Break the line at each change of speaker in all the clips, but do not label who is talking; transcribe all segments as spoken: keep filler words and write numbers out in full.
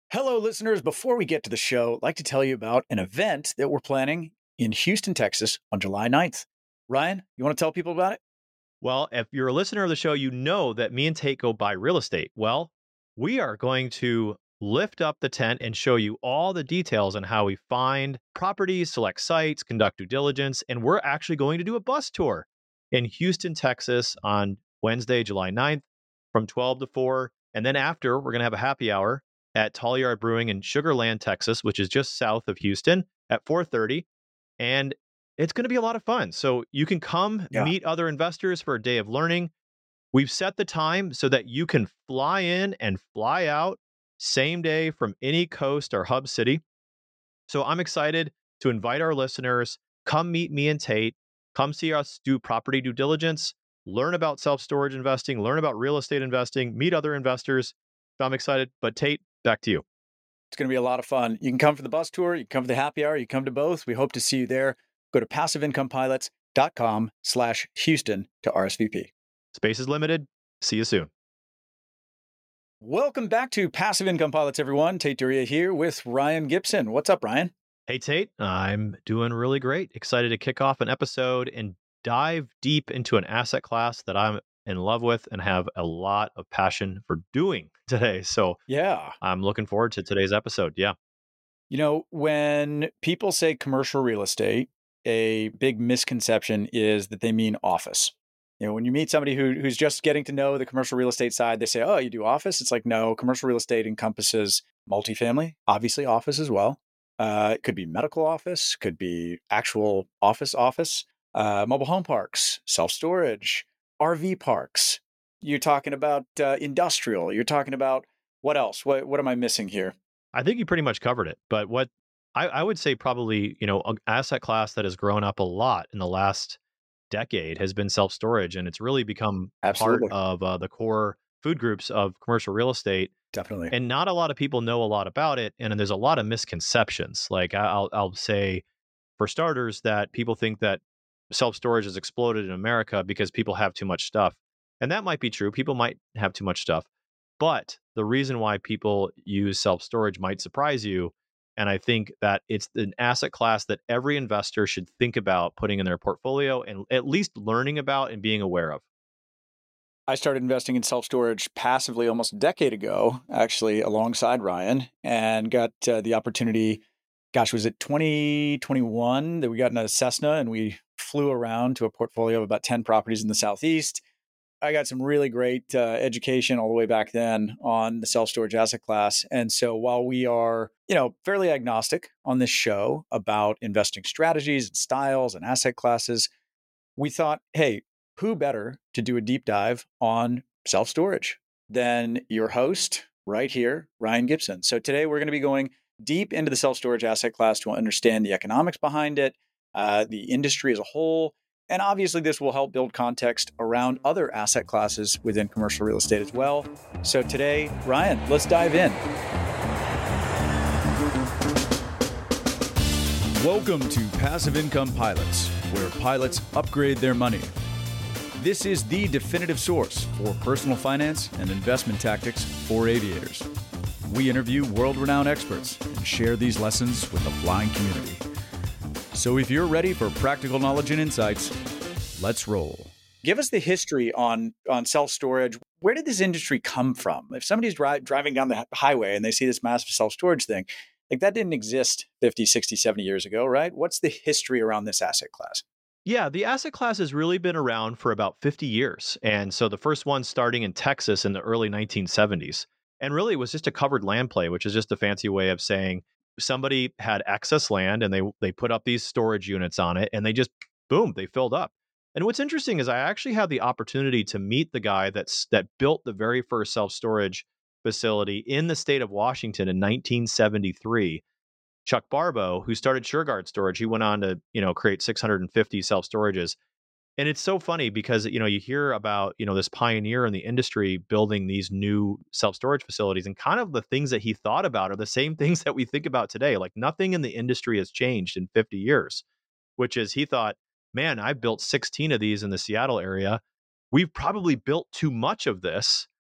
Hello, listeners. Before we get to the show, I'd like to tell you about an event that we're planning in Houston, Texas on July ninth. Ryan, you want to tell people about it?
Well, if you're a listener of the show, you know that me and Tate go buy real estate. Well, we are going to lift up the tent and show you all the details on how we find properties, select sites, conduct due diligence, and we're actually going to do a bus tour in Houston, Texas on Wednesday, July ninth from twelve to four. And then after, we're going to have a happy hour at Tall Yard Brewing in Sugar Land, Texas, which is just south of Houston at four thirty. And it's going to be a lot of fun. So you can come
Yeah.
meet other investors for a day of learning. We've set the time so that you can fly in and fly out same day from any coast or hub city. So I'm excited to invite our listeners. Come meet me and Tate. Come see us do property due diligence, learn about self storage investing, learn about real estate investing, meet other investors. So I'm excited. But Tate, back to you.
It's going to be a lot of fun. You can come for the bus tour, you can come for the happy hour, you can come to both. We hope to see you there. Go to passiveincomepilots.com slash Houston to R S V P.
Space is limited. See you soon.
Welcome back to Passive Income Pilots, everyone. Tate Duria here with Ryan Gibson. What's up, Ryan?
Hey, Tate, I'm doing really great. Excited to kick off an episode and dive deep into an asset class that I'm in love with and have a lot of passion for doing today. So
Yeah.
I'm looking forward to today's episode. Yeah.
You know, when people say commercial real estate, a big misconception is that they mean office. You know, when you meet somebody who, who's just getting to know the commercial real estate side, they say, oh, you do office? It's like, no, commercial real estate encompasses multifamily, obviously office as well. Uh, it could be medical office, could be actual office office, uh, mobile home parks, self-storage, R V parks. You're talking about uh, industrial. You're talking about what else? What, what am I missing here?
I think you pretty much covered it. But what I, I would say probably, you know, an asset class that has grown up a lot in the last decade has been self storage. And it's really become part
Absolutely.
of uh, the core food groups of commercial real estate.
Definitely.
And not a lot of people know a lot about it, and there's a lot of misconceptions. Like I- I'll I'll say, for starters, that people think that self storage has exploded in America because people have too much stuff, and that might be true. People might have too much stuff, but the reason why people use self storage might surprise you. And I think that it's an asset class that every investor should think about putting in their portfolio and at least learning about and being aware of.
I started investing in self storage passively almost a decade ago, actually, alongside Ryan, and got uh, the opportunity. Gosh, was it twenty twenty-one that we got in a Cessna and we flew around to a portfolio of about ten properties in the Southeast? I got some really great uh, education all the way back then on the self-storage asset class. And so while we are, you know, fairly agnostic on this show about investing strategies and styles and asset classes, we thought, hey, who better to do a deep dive on self-storage than your host right here, Ryan Gibson. So today we're going to be going deep into the self-storage asset class to understand the economics behind it, uh, the industry as a whole, and obviously this will help build context around other asset classes within commercial real estate as well. So today, Ryan, let's dive in. Welcome to Passive Income Pilots, where pilots upgrade their money. This is the definitive source for personal finance and investment tactics for aviators. We interview world-renowned experts and share these lessons with the flying community. So if you're ready for practical knowledge and insights, let's roll. Give us the history on, on self-storage. Where did this industry come from? If somebody's dri- driving down the highway and they see this massive self-storage thing, like that didn't exist fifty, sixty, seventy years ago, right? What's the history around this asset class?
Yeah, the asset class has really been around for about fifty years. And so the first one starting in Texas in the early nineteen seventies. And really it was just a covered land play, which is just a fancy way of saying somebody had excess land and they they put up these storage units on it and they just boom, they filled up. And what's interesting is I actually had the opportunity to meet the guy that's that built the very first self-storage facility in the state of Washington in nineteen seventy-three. Chuck Barbo, who started SureGuard Storage. He went on to, you know, create six hundred fifty self-storages. And it's so funny because, you know, you hear about, you know, this pioneer in the industry building these new self-storage facilities, and kind of the things that he thought about are the same things that we think about today. Like nothing in the industry has changed in fifty years, which is he thought, man, I built sixteen of these in the Seattle area. We've probably built too much of this.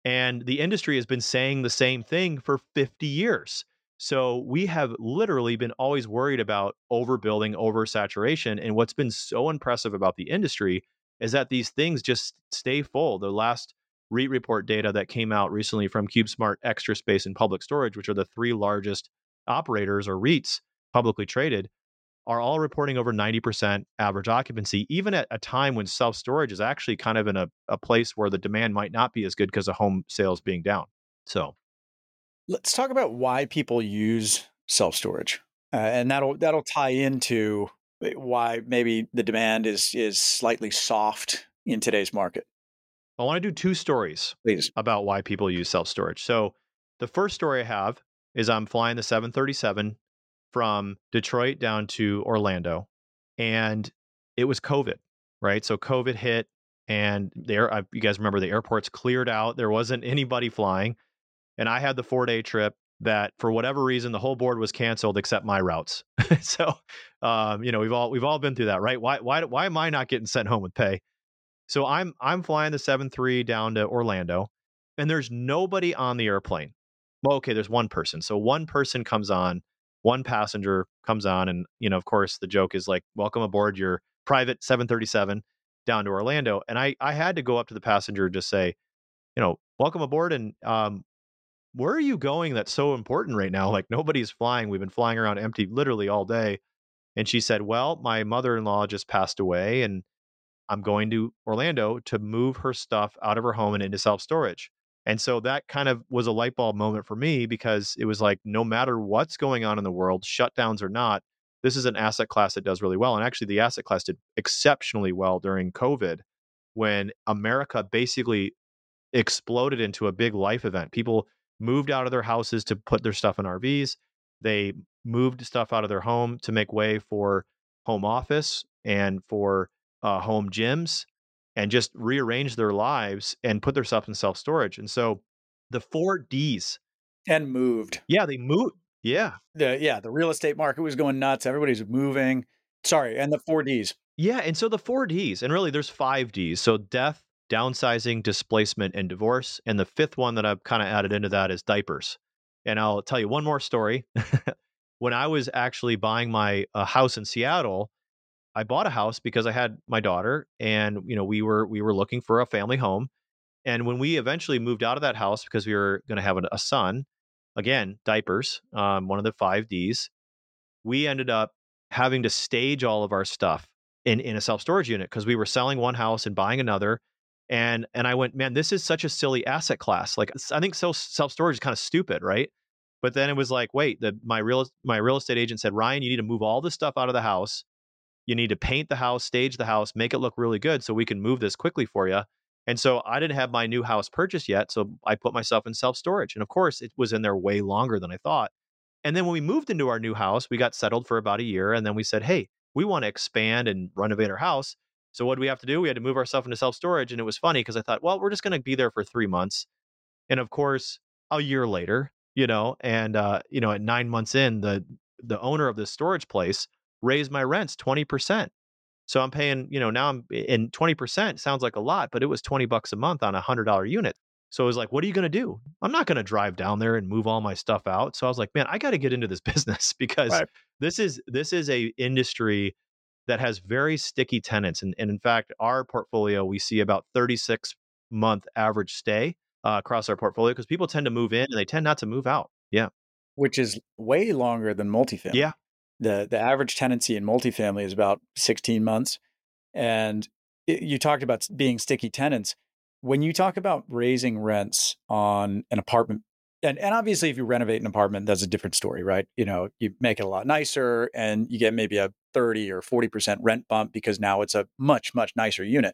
And the industry has been saying the same thing for fifty years. So we have literally been always worried about overbuilding, oversaturation. And what's been so impressive about the industry is that these things just stay full. The last REIT report data that came out recently from CubeSmart, Extra Space, and Public Storage, which are the three largest operators or REITs publicly traded, are all reporting over ninety percent average occupancy, even at a time when self storage is actually kind of in a, a place where the demand might not be as good because of home sales being down. So,
Let's talk about why people use self-storage. Uh, and that'll that'll tie into eh, why maybe the demand is is slightly soft in today's market.
I want to do two stories
Please.
about why people use self storage. So, the first story I have is I'm flying the seven thirty-seven from Detroit down to Orlando, and it was COVID, right? So COVID hit, and there, I, you guys remember the airports cleared out. There wasn't anybody flying, and I had the four day trip that, for whatever reason, the whole board was canceled except my routes. So, um, you know, we've all we've all been through that, right? Why why why am I not getting sent home with pay? So I'm I'm flying the seven three down to Orlando, and there's nobody on the airplane. Well, okay, there's one person. So one person comes on, one passenger comes on, and you know, of course, the joke is like, "Welcome aboard your private seven thirty-seven down to Orlando." And I I had to go up to the passenger and just say, you know, "Welcome aboard, and um, where are you going? That's so important right now. Like nobody's flying. We've been flying around empty literally all day." And she said, "Well, my mother-in-law just passed away, and I'm going to Orlando to move her stuff out of her home and into self storage." And so that kind of was a light bulb moment for me, because it was like, no matter what's going on in the world, shutdowns or not, this is an asset class that does really well. And actually, the asset class did exceptionally well during COVID, when America basically exploded into a big life event. People moved out of their houses to put their stuff in R Vs. They moved stuff out of their home to make way for home office and for uh, home gyms, and just rearrange their lives and put their stuff in self storage. And so the four Ds,
And moved.
yeah, they moved. Yeah.
The yeah, the real estate market was going nuts. Everybody's moving. Sorry, and the four Ds.
Yeah. And so the four Ds, and really there's five Ds. So death, downsizing, displacement, and divorce. And the fifth one that I've kind of added into that is diapers. And I'll tell you one more story. When I was actually buying my uh, house in Seattle, I bought a house because I had my daughter, and you know we were we were looking for a family home. And when we eventually moved out of that house because we were going to have a, a son, again diapers, um, one of the five Ds, we ended up having to stage all of our stuff in in a self storage unit because we were selling one house and buying another. And and I went, man, this is such a silly asset class. Like I think self self storage is kind of stupid, right? But then it was like, wait, the my real my real estate agent said, Ryan, you need to move all this stuff out of the house. You need to paint the house, stage the house, make it look really good so we can move this quickly for you. And so I didn't have my new house purchased yet. So I put myself in self storage. And of course, it was in there way longer than I thought. And then when we moved into our new house, we got settled for about a year. And then we said, hey, we want to expand and renovate our house. So what do we have to do? We had to move ourselves into self storage. And it was funny because I thought, well, we're just going to be there for three months. And of course, a year later, you know, and, uh, you know, at nine months in, the, the owner of this storage place raised my rents twenty percent. So I'm paying, you know, now I'm in twenty percent sounds like a lot, but it was twenty bucks a month on a hundred dollar unit. So I was like, what are you going to do? I'm not going to drive down there and move all my stuff out. So I was like, man, I got to get into this business because
Right.
this is, this is a industry that has very sticky tenants. And, and in fact, our portfolio, we see about thirty-six month average stay uh, across our portfolio because people tend to move in and they tend not to move out. Yeah.
Which is way longer than multifamily.
Yeah.
The the average tenancy in multifamily is about sixteen months. And it, you talked about being sticky tenants. When you talk about raising rents on an apartment, and, and obviously if you renovate an apartment, that's a different story, right? You know, you make it a lot nicer and you get maybe a thirty or forty percent rent bump because now it's a much, much nicer unit.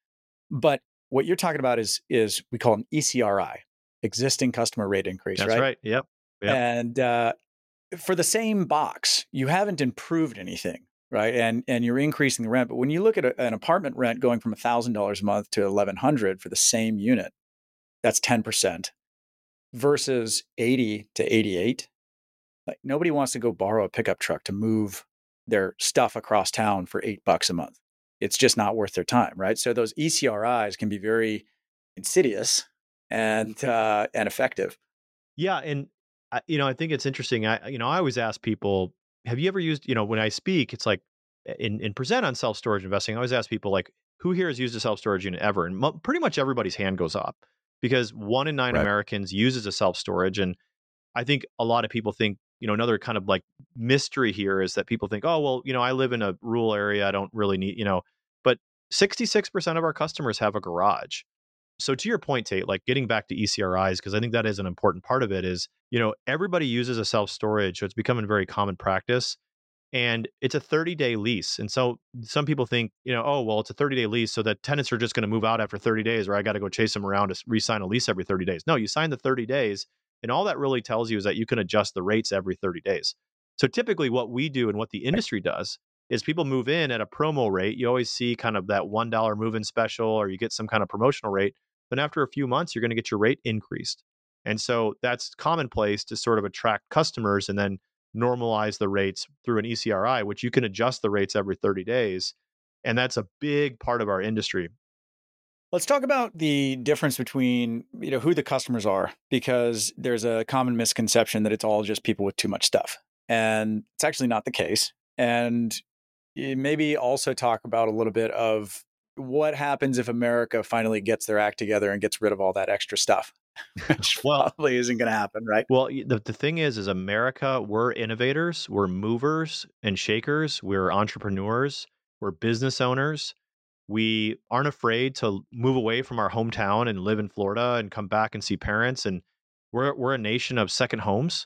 But what you're talking about is is we call them E C R I, existing customer rate increase,
That's
right?
right. Yep. Yep.
And uh, for the same box, you haven't improved anything, right? And and you're increasing the rent. But when you look at a, an apartment rent going from one thousand dollars a month to eleven hundred dollars for the same unit, that's ten percent versus eighty to eighty-eight. Like nobody wants to go borrow a pickup truck to move their stuff across town for eight bucks a month. It's just not worth their time, right? So those E C R Is can be very insidious and uh, and effective.
Yeah, and I, you know, I think it's interesting. I you know, I always ask people, have you ever used, you know, when I speak, it's like in in present on self-storage investing, I always ask people like, who here has used a self-storage unit ever? And mo- pretty much everybody's hand goes up because one in nine
Right.
Americans uses a self-storage. And I think a lot of people think, you know, another kind of like mystery here is that people think, oh, well, you know, I live in a rural area. I don't really need, you know, but sixty-six percent of our customers have a garage. So to your point, Tate, like getting back to E C R Is, because I think that is an important part of it is, you know, everybody uses a self storage. So it's becoming very common practice and it's a thirty day lease. And so some people think, you know, oh, well, it's a thirty day lease. So that tenants are just going to move out after thirty days, or I got to go chase them around to re sign a lease every thirty days. No, you sign the thirty days. And all that really tells you is that you can adjust the rates every thirty days. So typically what we do and what the industry does is people move in at a promo rate. You always see kind of that one dollar move in special, or you get some kind of promotional rate. Then after a few months, you're going to get your rate increased. And so that's commonplace to sort of attract customers and then normalize the rates through an E C R I, which you can adjust the rates every thirty days. And that's a big part of our industry.
Let's talk about the difference between, you know, who the customers are, because there's a common misconception that it's all just people with too much stuff. And it's actually not the case. And eh, maybe also talk about a little bit of what happens if America finally gets their act together and gets rid of all that extra stuff, which
Well,
probably isn't going to happen, right?
well, y- the, the thing is, is America, we're innovators, we're movers and shakers, we're entrepreneurs, we're business owners. We aren't afraid to move away from our hometown and live in Florida and come back and see parents. And we're we're a nation of second homes,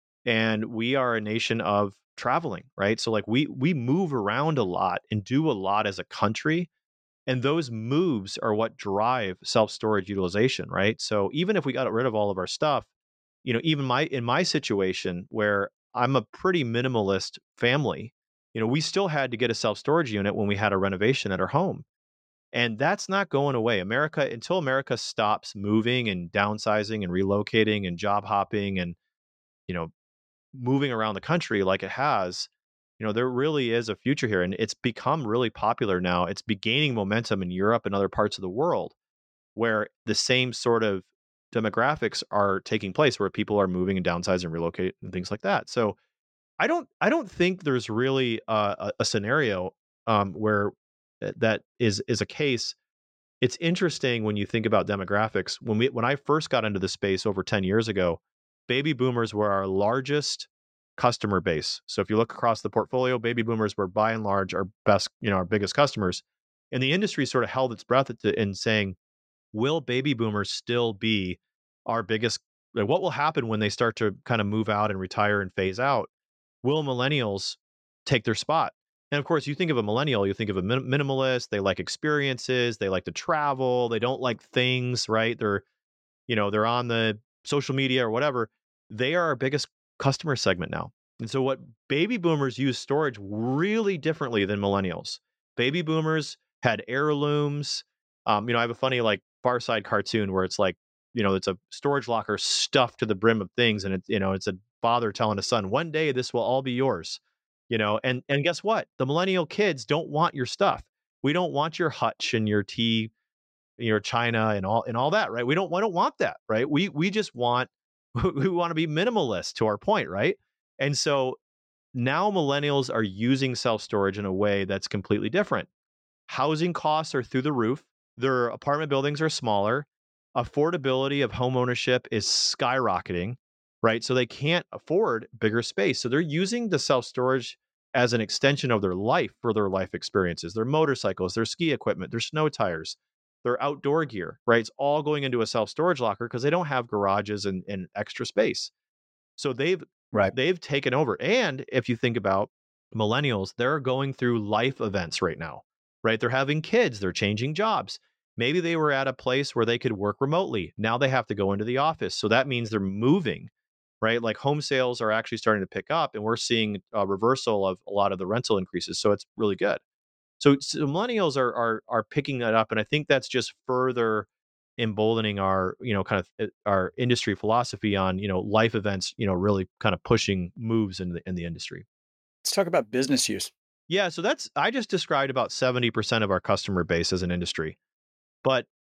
and we are a nation of traveling, right? So like we we move around a lot and do a lot as a country, and those moves are what drive self-storage utilization, right? So even if we got rid of all of our stuff, you know, even my in my situation where I'm a pretty minimalist family, you know, we still had to get a self-storage unit when we had a renovation at our home. And that's not going away. America, until America stops moving and downsizing and relocating and job hopping and, you know, moving around the country like it has, you know, there really is a future here. And it's become really popular now. It's be gaining momentum in Europe and other parts of the world where the same sort of demographics are taking place where people are moving and downsizing and relocate and things like that. So I don't I don't think there's really a, a, a scenario um, where uh, that is is a case. It's interesting when you think about demographics. When we when I first got into the space over ten years ago, baby boomers were our largest customer base. So if you look across the portfolio, baby boomers were by and large our best, you know, our biggest customers. And the industry sort of held its breath at- in saying, will baby boomers still be our biggest, like, what will happen when they start to kind of move out and retire and phase out? Will millennials take their spot? And of course, you think of a millennial, you think of a min- minimalist. They like experiences, they like to travel, they don't like things, right? They're, you know, they're on the social media or whatever. They are our biggest customer segment now. And so what baby boomers use storage really differently than millennials. Baby boomers had heirlooms. Um, you know, I have a funny like Far Side cartoon where it's like, you know, it's a storage locker stuffed to the brim of things, and it's, you know, it's a father telling a son, one day this will all be yours. You know, and and guess what? The millennial kids don't want your stuff. We don't want your hutch and your tea, your China and all and all that, right? We don't we don't want that, right? We we just want we want to be minimalist to our point, right? And so now millennials are using self-storage in a way that's completely different. Housing costs are through the roof. Their apartment buildings are smaller. Affordability of home ownership is skyrocketing, right? So they can't afford bigger space. So they're using the self-storage as an extension of their life for their life experiences, their motorcycles, their ski equipment, their snow tires, their outdoor gear, right? It's all going into a self-storage locker because they don't have garages and, and extra space. So they've
Right.
they've taken over. And if you think about millennials, they're going through life events right now, right? They're having kids, they're changing jobs. Maybe they were at a place where they could work remotely. Now they have to go into the office. So that means they're moving, right? Like home sales are actually starting to pick up, and we're seeing a reversal of a lot of the rental increases. So it's really good. So, so millennials are are are picking that up, and I think that's just further emboldening our, you know, kind of uh, our industry philosophy on, you know, life events, you know, really kind of pushing moves in the in the industry.
Let's talk about business use.
Yeah, so that's I just described about seventy percent of our customer base as an industry. But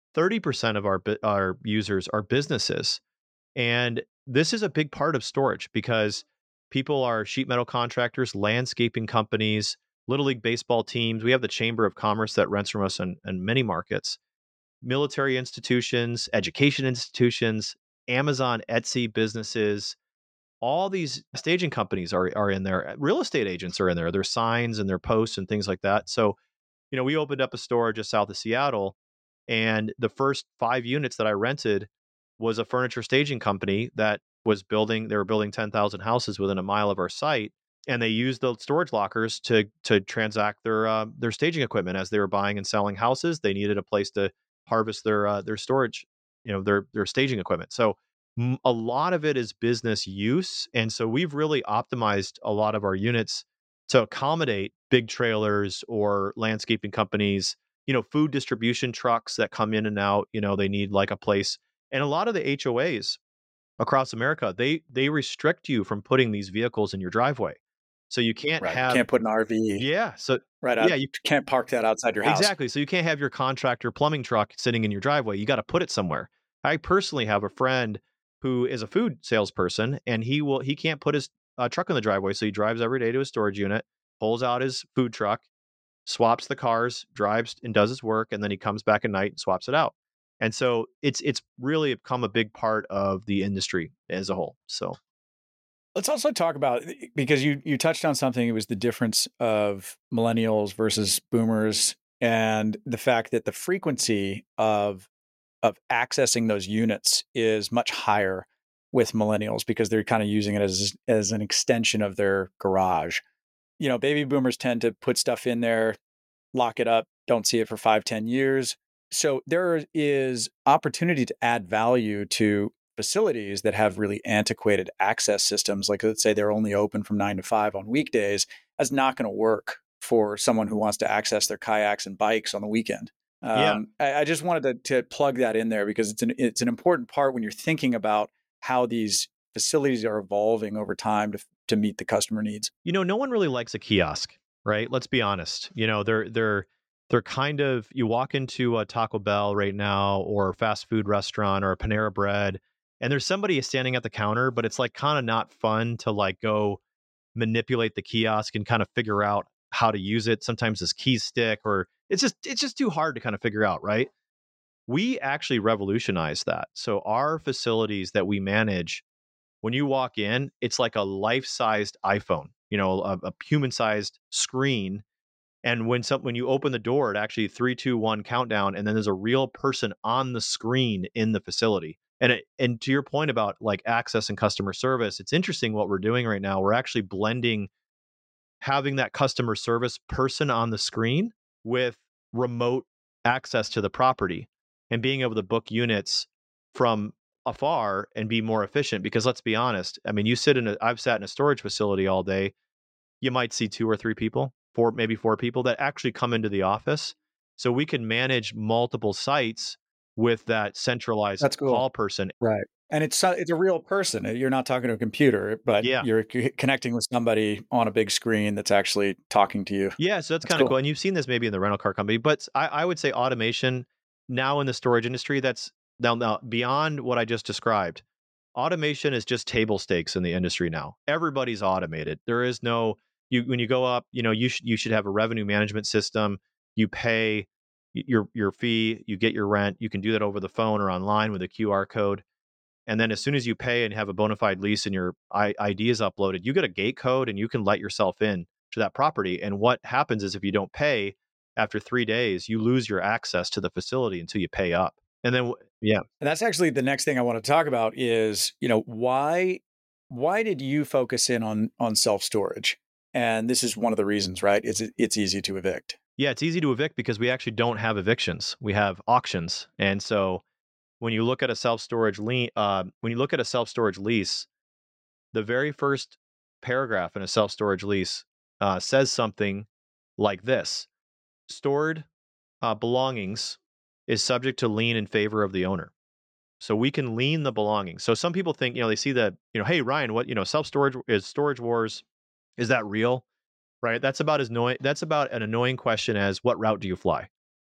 thirty percent of our bu- our users are businesses. And this is a big part of storage because people are sheet metal contractors, landscaping companies, Little League baseball teams. We have the Chamber of Commerce that rents from us in, in many markets, military institutions, education institutions, Amazon, Etsy businesses. All these staging companies are, are in there. Real estate agents are in there. Their signs and their posts and things like that. So, you know, we opened up a store just south of Seattle, and the first five units that I rented was a furniture staging company that was building, they were building ten thousand houses within a mile of our site. And they used the storage lockers to to transact their uh, their staging equipment as they were buying and selling houses. They needed a place to harvest their uh, their storage, you know, their their staging equipment. So m- a lot of it is business use, and so we've really optimized a lot of our units to accommodate big trailers or landscaping companies, you know, food distribution trucks that come in and out. You know, they need like a place, and a lot of the H O As across America, they they restrict you from putting these vehicles in your driveway. So you can't
Right. You
have
can't put an R V
yeah, so
right out.
yeah, you
You can't park that outside your house.
exactly. So you can't have your contractor plumbing truck sitting in your driveway. You got to put it somewhere. I personally have a friend who is a food salesperson, and he will he can't put his uh, truck in the driveway, so he drives every day to his storage unit, pulls out his food truck, swaps the cars, drives and does his work, and then he comes back at night and swaps it out. And so it's it's really become a big part of the industry as a whole. So
Let's also talk about, because you you touched on something. It was the difference of millennials versus boomers, and the fact that the frequency of of accessing those units is much higher with millennials because they're kind of using it as as an extension of their garage. You know, baby boomers tend to put stuff in there, lock it up, don't see it for five, ten years. So there is opportunity to add value to facilities that have really antiquated access systems. Like, let's say they're only open from nine to five on weekdays. That's not going to work for someone who wants to access their kayaks and bikes on the weekend.
yeah,
Um, I, I just wanted to, to plug that in there because it's an it's an important part when you're thinking about how these facilities are evolving over time to to meet the customer needs.
you know, no one really likes a kiosk, right? Let's be honest. You know, they're they're they're kind of you walk into a Taco Bell right now or a fast food restaurant or a Panera Bread, and there's somebody standing at the counter, but it's like kind of not fun to like go manipulate the kiosk and kind of figure out how to use it. Sometimes this key stick or it's just it's just too hard to kind of figure out, right? We actually revolutionized that. So our facilities that we manage, when you walk in, it's like a life-sized iPhone, you know, a, a human-sized screen. And when some when you open the door, it actually three, two, one countdown, and then there's a real person on the screen in the facility. And it, and to your point about like access and customer service, it's interesting what we're doing right now. We're actually blending having that customer service person on the screen with remote access to the property and being able to book units from afar and be more efficient. Because let's be honest, I mean, you sit in a, I've sat in a storage facility all day. You might see two or three people, four, maybe four people that actually come into the office. So we can manage multiple sites with that centralized
That's cool.
call person.
Right. And it's so- it's a real person. You're not talking to a computer, but
Yeah.
you're c- connecting with somebody on a big screen that's actually talking to you.
Yeah, so that's
That's
kind of cool.
cool.
And you've seen this maybe in the rental car company, but I, I would say automation now in the storage industry, that's now, now beyond what I just described. Automation is just table stakes in the industry now. Everybody's automated. There is no you when you go up, you know, you should you should have a revenue management system. You pay y- your your fee, you get your rent. You can do that over the phone or online with a Q R code. And then as soon as you pay and have a bona fide lease and your I- ID is uploaded, you get a gate code and you can let yourself in to that property. And what happens is if you don't pay after three days, you lose your access to the facility until you pay up. And then, w- yeah,
And that's actually the next thing I want to talk about is, you know, why why did you focus in on on self-storage? And this is one of the reasons, right? It's it's easy to evict.
yeah, it's easy to evict because we actually don't have evictions. We have auctions. And so when you look at a self storage lien, uh, when you look at a self storage lease, the very first paragraph in a self storage lease uh, says something like this: stored uh, belongings is subject to lien in favor of the owner. So we can lien the belongings. So some people think, you know, they see that, you know, hey Ryan, what, you know, self storage is storage wars. Is that real? Right? That's about as annoying. That's about an annoying question as what route do you fly?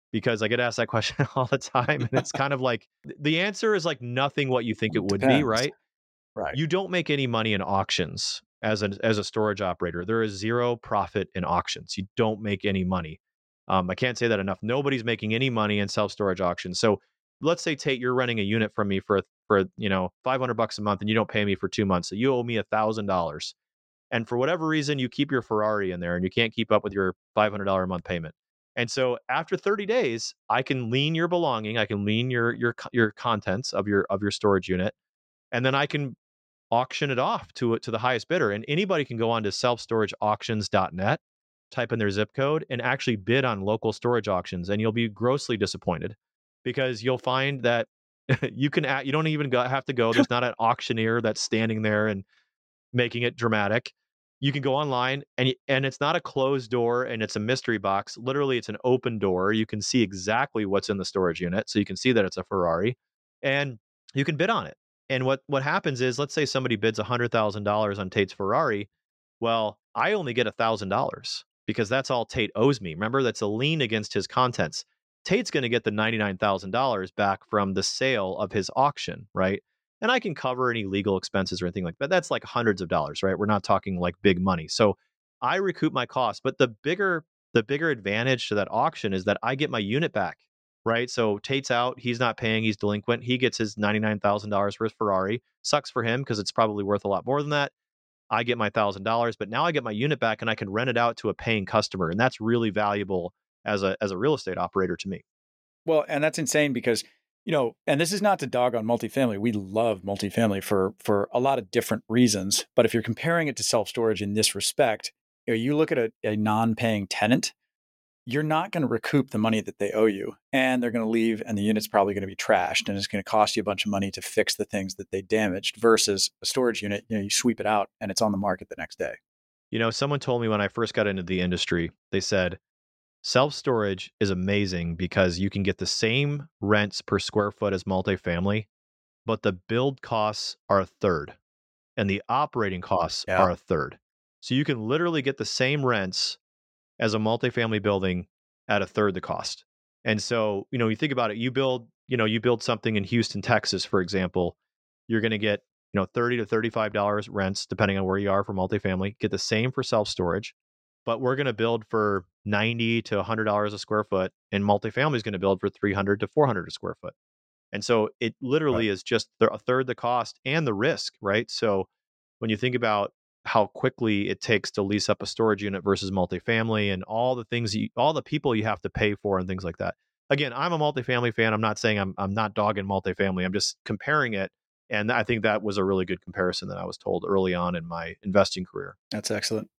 because I get asked that question all the time. And it's kind of like the answer is like nothing what you think it would be,
Depends.
right?
Right.
You don't make any money in auctions as a as a storage operator. There is zero profit in auctions. You don't make any money. Um, I can't say that enough. Nobody's making any money in self storage auctions. So let's say Tate, you're renting a unit from me for for you know five hundred bucks a month, and you don't pay me for two months. So you owe me a thousand dollars. And for whatever reason, you keep your Ferrari in there, and you can't keep up with your five hundred dollars a month payment. And so after thirty days, I can lien your belonging. I can lien your your your contents of your of your storage unit, and then I can auction it off to to the highest bidder. And anybody can go on to self storage auctions dot net, type in their zip code, and actually bid on local storage auctions. And you'll be grossly disappointed because you'll find that you can act, you don't even go, have to go. There's not an auctioneer that's standing there and making it dramatic. You can go online and and it's not a closed door and it's a mystery box. Literally, it's an open door. You can see exactly what's in the storage unit, so you can see that it's a Ferrari, and you can bid on it. And what what happens is, let's say somebody bids a hundred thousand dollars on Tate's Ferrari. Well, I only get a thousand dollars because that's all Tate owes me. Remember, that's a lien against his contents. Tate's going to get the ninety nine thousand dollars back from the sale of his auction, right? And I can cover any legal expenses or anything like that. That's like hundreds of dollars, right? We're not talking like big money. So I recoup my costs, but the bigger the bigger advantage to that auction is that I get my unit back, right? So Tate's out, he's not paying, he's delinquent. He gets his ninety-nine thousand dollars for his Ferrari. Sucks for him because it's probably worth a lot more than that. I get my one thousand dollars, but now I get my unit back and I can rent it out to a paying customer, and that's really valuable as a as a real estate operator to me.
Well, and that's insane because, you know, and this is not to dog on multifamily. We love multifamily for for a lot of different reasons. But if you're comparing it to self-storage in this respect, you know, you look at a, a non-paying tenant, you're not going to recoup the money that they owe you. And they're going to leave and the unit's probably going to be trashed and it's going to cost you a bunch of money to fix the things that they damaged versus a storage unit. You know, you sweep it out and it's on the market the next day.
You know, someone told me when I first got into the industry, they said, self-storage is amazing because you can get the same rents per square foot as multifamily, but the build costs are a third and the operating costs
Yeah.
are a third. So you can literally get the same rents as a multifamily building at a third the cost. And so, you know, you think about it, you build, you know, you build something in Houston, Texas, for example, you're going to get, you know, thirty to thirty-five dollars rents, depending on where you are for multifamily, get the same for self-storage, but we're going to build for ninety to one hundred dollars a square foot, and multifamily is going to build for three hundred to four hundred a square foot. And so it
Right.
literally is just a third the cost and the risk, right? So when you think about how quickly it takes to lease up a storage unit versus multifamily and all the things, you, all the people you have to pay for and things like that. Again, I'm a multifamily fan. I'm not saying I'm I'm not dogging multifamily. I'm just comparing it. And I think that was a really good comparison that I was told early on in my investing career.
That's excellent.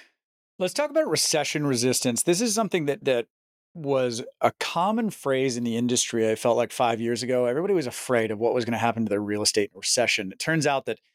Let's talk about recession resistance. This is something that that was a common phrase in the industry. I felt like five years ago, everybody was afraid of what was going to happen to their real estate in recession. It turns out that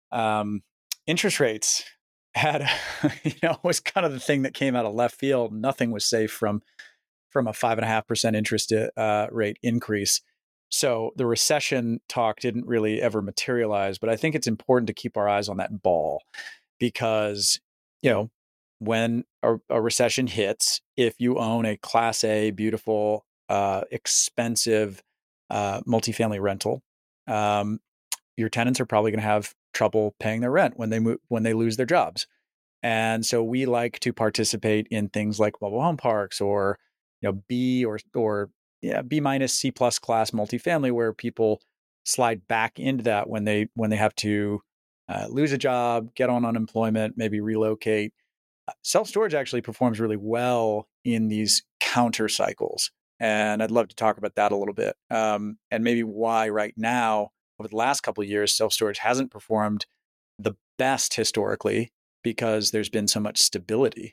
um, interest rates had, you know, was kind of the thing that came out of left field. Nothing was safe from from a five and a half percent interest uh, rate increase. So the recession talk didn't really ever materialize. But I think it's important to keep our eyes on that ball because, you know, when a, a recession hits, if you own a Class A, beautiful, uh, expensive uh, multifamily rental, um, your tenants are probably going to have trouble paying their rent when they move, when they lose their jobs. And so we like to participate in things like mobile home parks or, you know, B or or yeah, B minus C plus class multifamily, where people slide back into that when they when they have to uh, lose a job, get on unemployment, maybe relocate. Self-storage actually performs really well in these counter cycles. And I'd love to talk about that a little bit. Um, and maybe why right now, over the last couple of years, self-storage hasn't performed the best historically because there's been so much stability.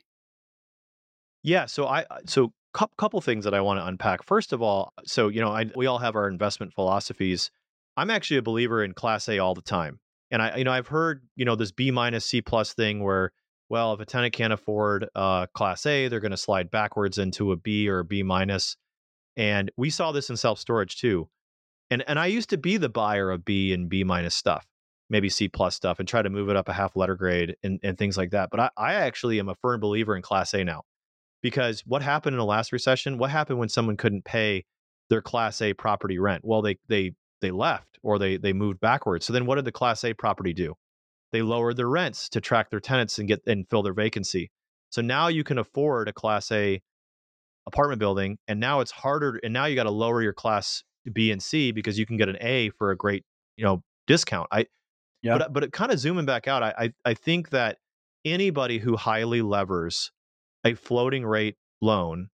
Yeah, so I so cou- couple things that I want to unpack. First of all, so you know, I, we all have our investment philosophies. I'm actually a believer in Class A all the time, and I you know I've heard you know this B minus C plus thing where, well, if a tenant can't afford uh, Class A, they're going to slide backwards into a B or a B minus, and we saw this in self storage too. And and I used to be the buyer of B and B minus stuff, maybe C plus stuff, and try to move it up a half letter grade and, and things like that. But I, I actually am a firm believer in Class A now, Because what happened in the last recession? What happened when someone couldn't pay their Class A property rent? Well, they they they left or they they moved backwards. So then what did the Class A property do? They lowered their rents to track their tenants and get and fill their vacancy. So now you can afford a Class A apartment building, and now it's harder. And now you got to lower your Class B and C because you can get an A for a great, you know, discount. I
Yeah,
but but kind of zooming back out, I I, I think that anybody who highly levers a floating rate loan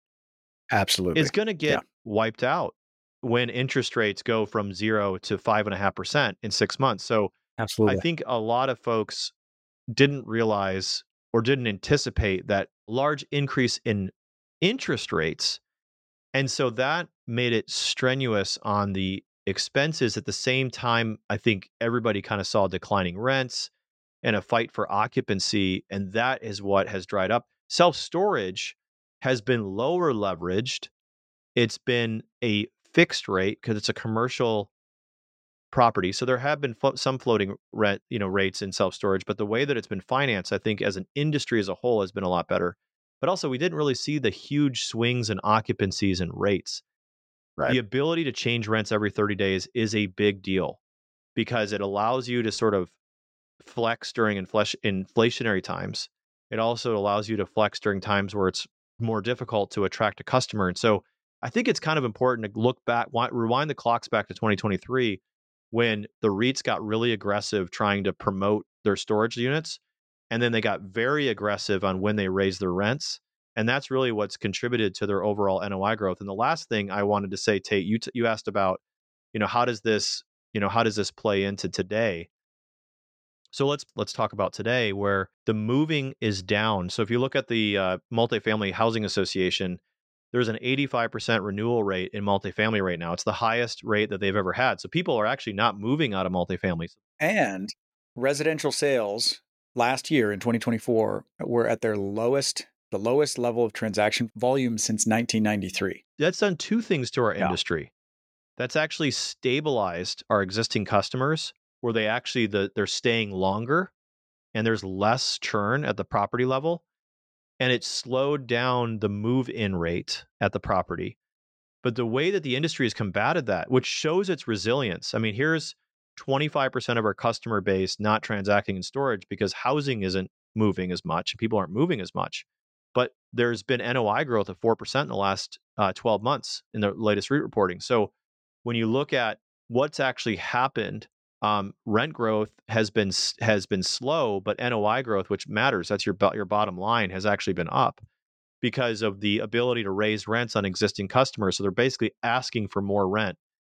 is
absolutely.
going to
Yeah,
get wiped out when interest rates go from zero to five and a half percent in six months. So I
absolutely.
think a lot of folks didn't realize or didn't anticipate that large increase in interest rates. And so that made it strenuous on the expenses. At the same time, I think everybody kind of saw declining rents and a fight for occupancy. And that is what has dried up. Self storage has been lower leveraged. It's been a fixed rate because it's a commercial property. So there have been flo- some floating rent, you know, rates in self storage, but the way that it's been financed, I think, as an industry as a whole, has been a lot better. But also, we didn't really see the huge swings in occupancies and rates.
Right.
The ability to change rents every thirty days is a big deal because it allows you to sort of flex during infl- inflationary times. It also allows you to flex during times where it's more difficult to attract a customer. And so I think it's kind of important to look back, wi- rewind the clocks back to twenty twenty-three when the REITs got really aggressive trying to promote their storage units. And then they got very aggressive on when they raised their rents. And that's really what's contributed to their overall N O I growth. And the last thing I wanted to say, Tate, you, t- you asked about, you know, how does this, you know, how does this play into today? So let's let's talk about today where the moving is down. So if you look at the uh, multifamily housing association, there's an eighty-five percent renewal rate in multifamily right now. It's the highest rate that they've ever had. So people are actually not moving out of multifamily.
And residential sales last year in twenty twenty-four were at their lowest, the lowest level of transaction volume since nineteen ninety-three.
That's done two things to our
Yeah.
industry. That's actually stabilized our existing customers where they actually the, they're staying longer and there's less churn at the property level, and it slowed down the move-in rate at the property. But the way that the industry has combated that, which shows its resilience. I mean, here's twenty-five percent of our customer base not transacting in storage because housing isn't moving as much and people aren't moving as much. But there's been N O I growth of four percent in the last uh, twelve months in the latest REIT reporting. So when you look at what's actually happened, um, rent growth has been has been slow, but N O I growth, which matters, that's your your bottom line, has actually been up because of the ability to raise rents on existing customers. So they're basically asking for more rent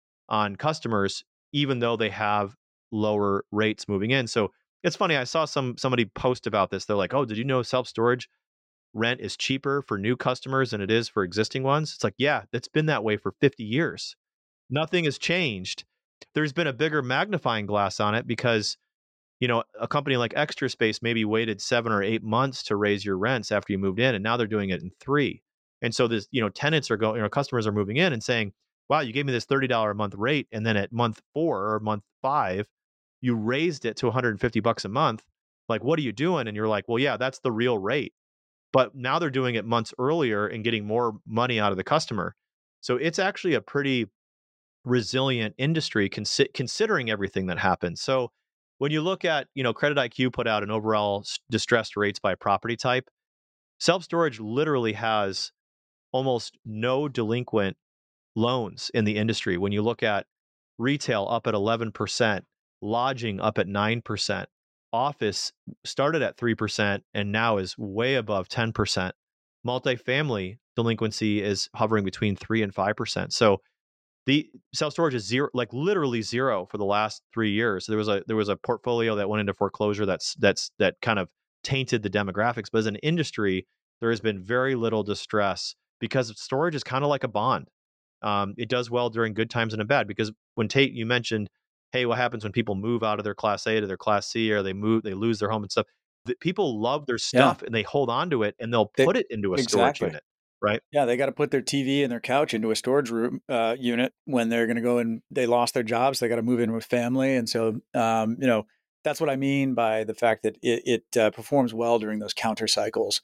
on customers, even though they have lower rates moving in. So it's funny. I saw some somebody post about this. They're like, "Oh, did you know self storage rent is cheaper for new customers than it is for existing ones?" It's like, yeah, it's been that way for fifty years. Nothing has changed. There's been a bigger magnifying glass on it because you know, a company like Extra Space maybe waited seven or eight months to raise your rents after you moved in, and now they're doing it in three. And so this, you know, tenants are going, you know, customers are moving in and saying, "Wow, you gave me this thirty dollars a month rate, and then at month four or month five, you raised it to one hundred fifty bucks a month. Like, what are you doing?" And you're like, "Well, yeah, that's the real rate." But now they're doing it months earlier and getting more money out of the customer. So it's actually a pretty resilient industry consi- considering everything that happened. So when you look at, you know, Credit I Q put out an overall s- distressed rates by property type, self-storage literally has almost no delinquent loans in the industry. When you look at retail up at eleven percent, lodging up at nine percent, office started at three percent and now is way above ten percent. Multifamily delinquency is hovering between three and five percent. So the self-storage is zero, like literally zero for the last three years. There was a there was a portfolio that went into foreclosure that's that's that kind of tainted the demographics. But as an industry, there has been very little distress because storage is kind of like a bond. Um, it does well during good times and in bad. Because when Tate, you mentioned, hey, what happens when people move out of their Class A to their Class C, or they move, they lose their home and stuff. The, people love their
Yeah.
stuff and they hold on to it and they'll
They,
put it into a storage
exactly.
unit, right?
Yeah, they got to put their T V and their couch into a storage room uh, unit when they're going to go and they lost their jobs. They got to move in with family, and so um, you know that's what I mean by the fact that it, it uh, performs well during those counter cycles.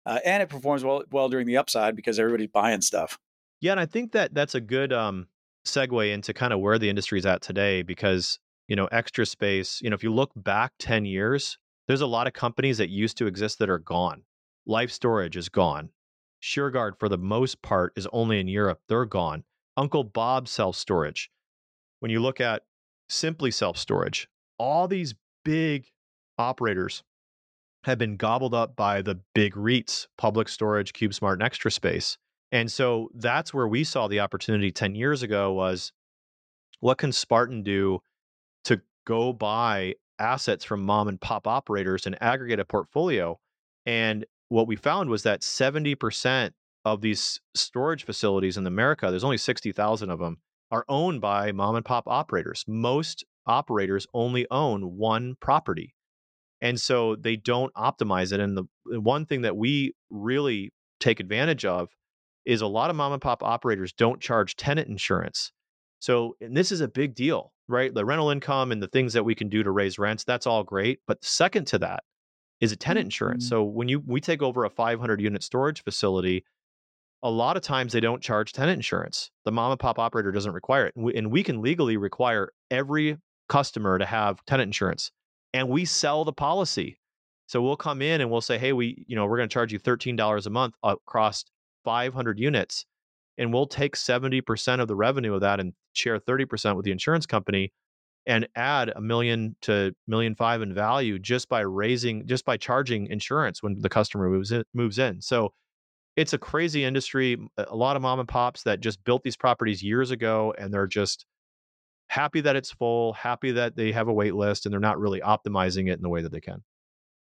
uh, and it performs well well during the upside because everybody's buying stuff.
Yeah, and I think that that's a good um, segue into kind of where the industry is at today because, you know, Extra Space, you know, if you look back ten years, there's a lot of companies that used to exist that are gone. Life Storage is gone. SureGuard, for the most part, is only in Europe. They're gone. Uncle Bob Self Storage. When you look at Simply Self Storage, all these big operators have been gobbled up by the big REITs, Public Storage, CubeSmart, and Extra Space. And so that's where we saw the opportunity ten years ago was what can Spartan do to go buy assets from mom and pop operators and aggregate a portfolio? And what we found was that seventy percent of these storage facilities in America, there's only sixty thousand of them, are owned by mom and pop operators. Most operators only own one property. And so they don't optimize it. And the, the one thing that we really take advantage of is a lot of mom and pop operators don't charge tenant insurance. So, and this is a big deal, right? The rental income and the things that we can do to raise rents, that's all great. But second to that is a tenant insurance.
Mm-hmm.
So when you we take over a five hundred unit storage facility, a lot of times they don't charge tenant insurance. The mom and pop operator doesn't require it. And we, and we can legally require every customer to have tenant insurance. And we sell the policy. So we'll come in and we'll say, hey, we, you know, we're going to charge you thirteen dollars a month across five hundred units. And we'll take seventy percent of the revenue of that and share thirty percent with the insurance company and add a million to million five in value just by raising, just by charging insurance when the customer moves in, moves in. So it's a crazy industry. A lot of mom and pops that just built these properties years ago, and they're just happy that it's full, happy that they have a wait list, and they're not really optimizing it in the way that they can.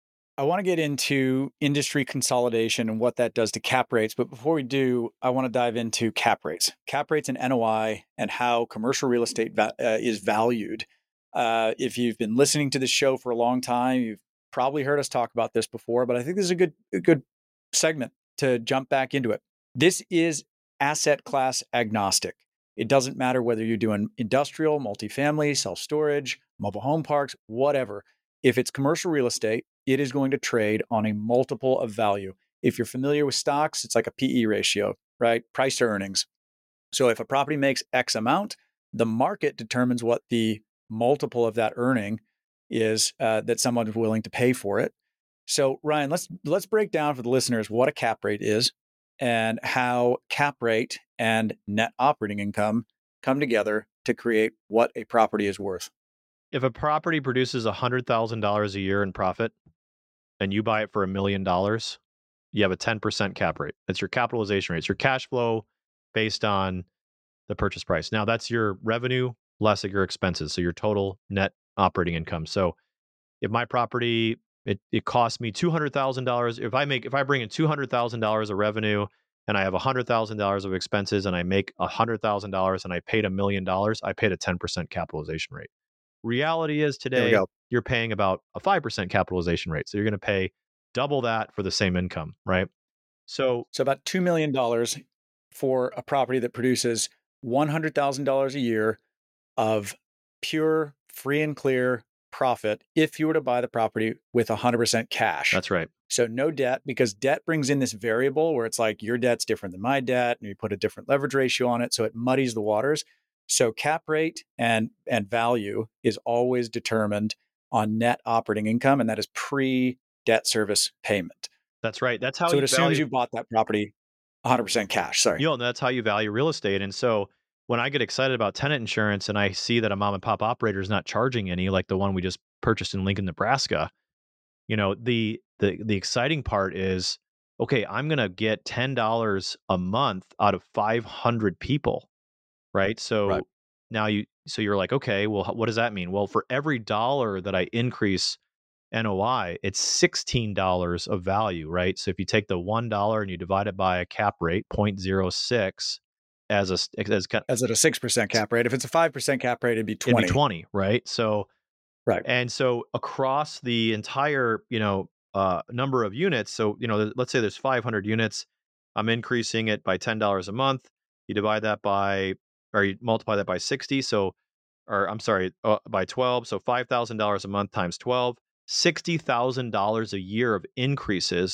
I want to get into industry consolidation and what that does to cap rates. But before we do, I want to dive into cap rates, cap rates and N O I, and how commercial real estate va- uh, is valued. Uh, if you've been listening to this show for a long time, you've probably heard us talk about this before, but I think this is a good, a good segment to jump back into it. This is asset class agnostic. It doesn't matter whether you're doing industrial, multifamily, self-storage, mobile home parks, whatever. If it's commercial real estate, it is going to trade on a multiple of value. If you're familiar with stocks, it's like a P E ratio, right? Price to earnings. So if a property makes X amount, the market determines what the multiple of that earning is uh, that someone is willing to pay for it. So Ryan, let's let's break down for the listeners what a cap rate is and how cap rate and net operating income come together to create what a property is worth.
If a property produces one hundred thousand dollars a year in profit and you buy it for a million dollars, you have a ten percent cap rate. That's your capitalization rate. It's your cash flow based on the purchase price. Now, that's your revenue less your expenses, so your total net operating income. So if my property, it, it costs me two hundred thousand dollars, if I make, if I bring in two hundred thousand dollars of revenue and I have one hundred thousand dollars of expenses and I make one hundred thousand dollars and I paid a million dollars, I paid a ten percent capitalization rate. Reality is
There we
today,
go.
you're paying about a five percent capitalization rate. So you're going to pay double that for the same income, right? So,
So about two million dollars for a property that produces one hundred thousand dollars a year of pure, free and clear profit if you were to buy the property with one hundred percent cash.
that's right.
So no debt, because debt brings in this variable where it's like your debt's different than my debt, and you put a different leverage ratio on it, so it muddies the waters. So cap rate and and value is always determined on net operating income, and that is pre-debt service payment.
That's right. That's how
So it
you
assumes
value,
you bought that property one hundred percent cash. Sorry.
you know, that's how you value real estate. And so when I get excited about tenant insurance and I see that a mom and pop operator is not charging any, like the one we just purchased in Lincoln, Nebraska, you know, the the the exciting part is, okay, I'm going to get ten dollars a month out of five hundred people, right?
Right.
So now you so you're like, okay, well, what does that mean? Well, for every dollar that I increase N O I, it's sixteen dollars of value, right? So if you take the one dollar and you divide it by a cap rate, zero point zero six, as a as kind
As at a six percent cap rate. If it's a five percent cap rate, it'd be
it'd be
twenty.
twenty, right? So
Right.
and so across the entire, you know, uh, number of units, so you know, let's say there's five hundred units, I'm increasing it by ten dollars a month. You divide that by, or you multiply that by sixty, so, or I'm sorry, uh, by twelve, so five thousand dollars a month times twelve, sixty thousand dollars a year of increases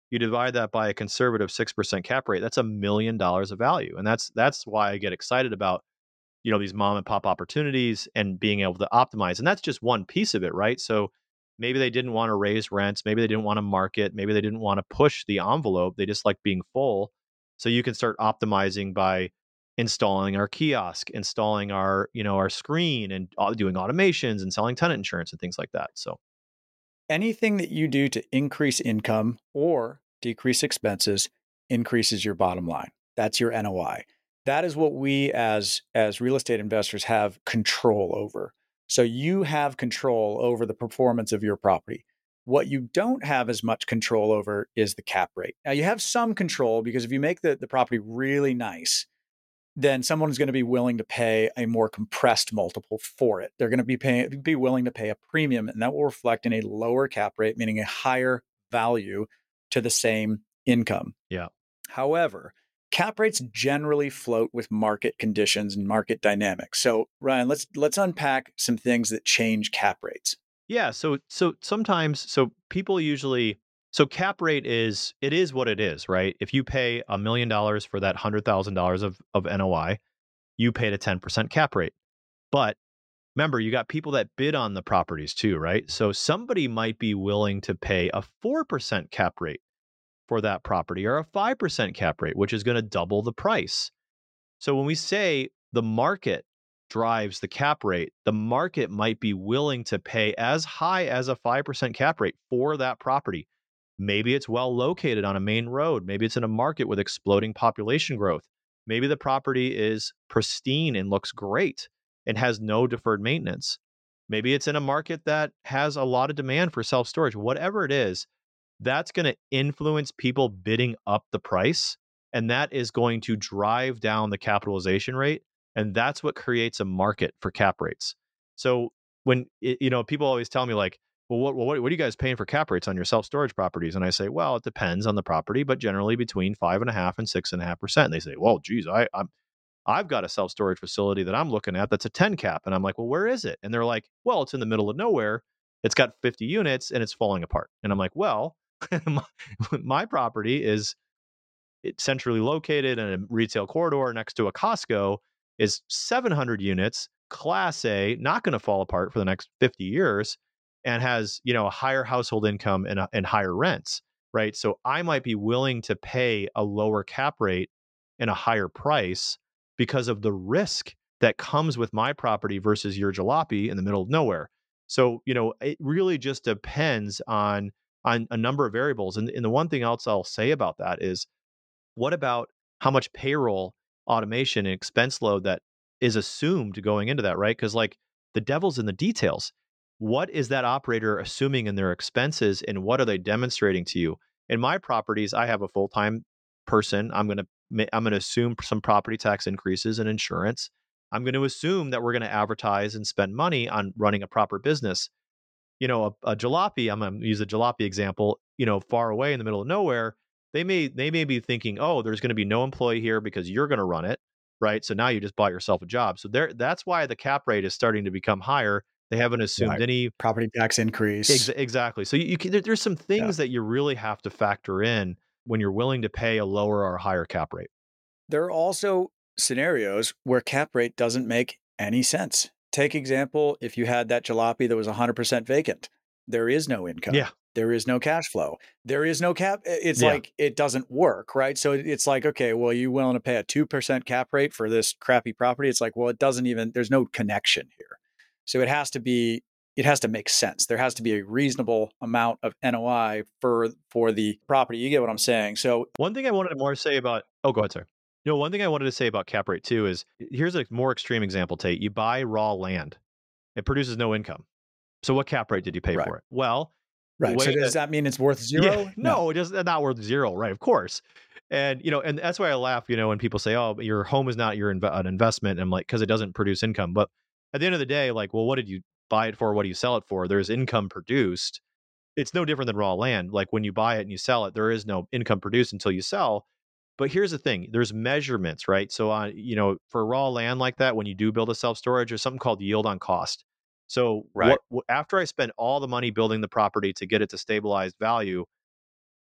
You divide that by a conservative six percent cap rate, that's a million dollars of value. And that's that's why I get excited about, you know, these mom and pop opportunities and being able to optimize. And that's just one piece of it, right? So maybe they didn't want to raise rents, maybe they didn't want to market, maybe they didn't want to push the envelope. They just like being full. So you can start optimizing by installing our kiosk, installing our, you know, our screen, and uh, doing automations and selling tenant insurance and things like that. So
Anything that you do to increase income or decrease expenses increases your bottom line. That's your N O I. That is what we as as real estate investors have control over. So you have control over the performance of your property. What you don't have as much control over is the cap rate. Now you have some control because if you make the, the property really nice, then someone's going to be willing to pay a more compressed multiple for it. They're going to be paying, be willing to pay a premium, and that will reflect in a lower cap rate, meaning a higher value to the same income.
yeah.
However, cap rates generally float with market conditions and market dynamics. So, Ryan, let's let's unpack some things that change cap rates.
Yeah, so so sometimes so people usually so cap rate is it is what it is, right? If you pay a million dollars for that one hundred thousand dollars of of N O I, you paid a ten percent cap rate. But remember, you got people that bid on the properties too, right? So somebody might be willing to pay a four percent cap rate for that property or a five percent cap rate, which is going to double the price. So when we say the market drives the cap rate, the market might be willing to pay as high as a five percent cap rate for that property. Maybe it's well located on a main road. Maybe it's in a market with exploding population growth. Maybe the property is pristine and looks great and has no deferred maintenance. Maybe it's in a market that has a lot of demand for self storage. Whatever it is, that's going to influence people bidding up the price. And that is going to drive down the capitalization rate. And that's what creates a market for cap rates. So when, it, you know, people always tell me like, well, what, what, what are you guys paying for cap rates on your self-storage properties? And I say, well, it depends on the property, but generally between five and a half and six and a half percent. And they say, well, geez, I, I'm, I've got a self-storage facility that I'm looking at that's a ten cap. And I'm like, well, where is it? And they're like, well, it's in the middle of nowhere. It's got fifty units and it's falling apart. And I'm like, well, my, my property is it's centrally located in a retail corridor next to a Costco, is seven hundred units, class A, not going to fall apart for the next fifty years, and has, you know, a higher household income and, a, and higher rents, right? So I might be willing to pay a lower cap rate and a higher price because of the risk that comes with my property versus your jalopy in the middle of nowhere. So, you know, it really just depends on on a number of variables. And, and the one thing else I'll say about that is, what about how much payroll automation and expense load that is assumed going into that, right? Because like the devil's in the details. What is that operator assuming in their expenses, and what are they demonstrating to you? In my properties, I have a full-time person. I'm going to I'm going to assume some property tax increases and insurance. I'm going to assume that we're going to advertise and spend money on running a proper business. You know, a, a jalopy, I'm going to use a jalopy example, you know, far away in the middle of nowhere, they may they may be thinking, oh, there's going to be no employee here because you're going to run it, right? So now you just bought yourself a job. So there, that's why the cap rate is starting to become higher. They haven't assumed
Right.
any
Property tax increase.
ex- exactly. So you, you can, there, there's some things
Yeah.
that you really have to factor in when you're willing to pay a lower or higher cap rate.
There are also scenarios where cap rate doesn't make any sense. Take example, if you had that jalopy that was one hundred percent vacant, there is no income.
Yeah.
There is no cash flow. There is no cap. It's
Yeah.
like it doesn't work, right? So it's like, okay, well, you willing to pay a two percent cap rate for this crappy property? It's like, well, it doesn't even, there's no connection here. So it has to be, it has to make sense. There has to be a reasonable amount of N O I for for the property. You get what I'm saying? So
one thing I wanted to more say about, oh, go ahead, sir. You know, one thing I wanted to say about cap rate too is, here's a more extreme example, Tate. You buy raw land, it produces no income. So what cap rate did you pay
right.
for it? Well,
right. So does
that,
that mean it's worth zero?
Yeah, no, no, it does not worth zero, right? Of course. And, you know, and that's why I laugh, you know, when people say, oh, your home is not your inv- an investment. And I'm like, because it doesn't produce income. But at the end of the day, like, well, what did you buy it for? What do you sell it for? There's income produced. It's no different than raw land. Like when you buy it and you sell it, there is no income produced until you sell. But here's the thing, there's measurements, right? So on, you know, for raw land like that, when you do build a self-storage, there's something called yield on cost. So
Right.
what, what after I spend all the money building the property to get it to stabilized value,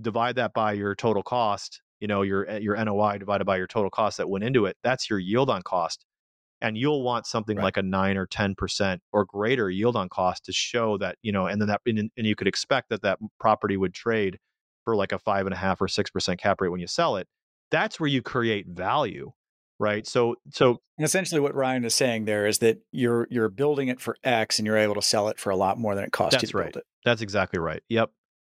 divide that by your total cost, you know, your your N O I divided by your total cost that went into it. That's your yield on cost. And you'll want something
Right.
like a nine or ten percent or greater yield on cost to show that, you know, and then that, and, and you could expect that that property would trade for like a five and a half or six percent cap rate when you sell it. That's where you create value, right? So, so
And essentially what Ryan is saying there is that you're you're building it for X and you're able to sell it for a lot more than it cost you
that's
to
right.
build it.
That's exactly right. Yep.